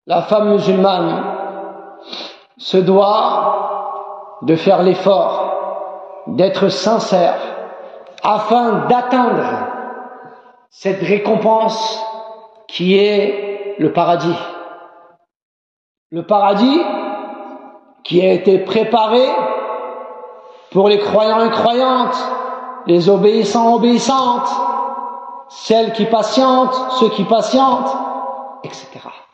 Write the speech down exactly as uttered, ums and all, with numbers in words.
La femme musulmane se doit de faire l'effort d'être sincère afin d'atteindre cette récompense qui est le paradis. Le paradis qui a été préparé pour les croyants et croyantes, les obéissants obéissantes, celles qui patientent, ceux qui patientent, et cetera.